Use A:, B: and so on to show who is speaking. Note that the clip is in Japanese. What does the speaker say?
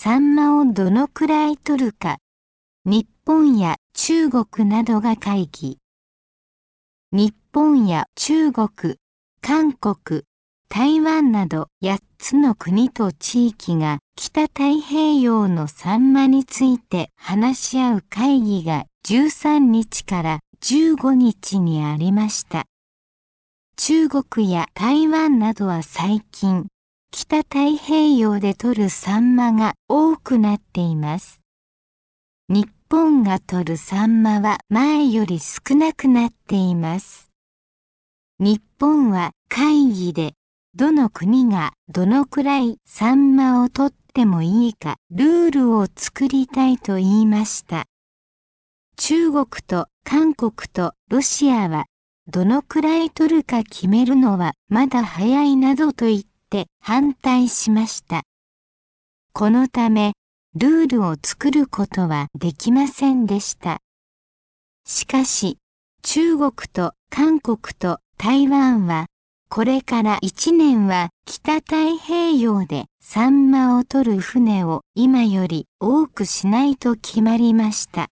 A: サンマをどのくらい取るか、日本や中国などが会議。日本や中国、韓国、台湾など8つの国と地域が北太平洋のサンマについて話し合う会議が13日から15日にありました。中国や台湾などは最近、北太平洋で取るサンマが多くなっています。日本が取るサンマは前より少なくなっています。日本は会議でどの国がどのくらいサンマを取ってもいいかルールを作りたいと言いました。中国と韓国とロシアはどのくらい取るか決めるのはまだ早いなどと言って反対しました。このためルールを作ることはできませんでした。しかし中国と韓国と台湾はこれから1年は北太平洋でサンマを取る船を今より多くしないと決まりました。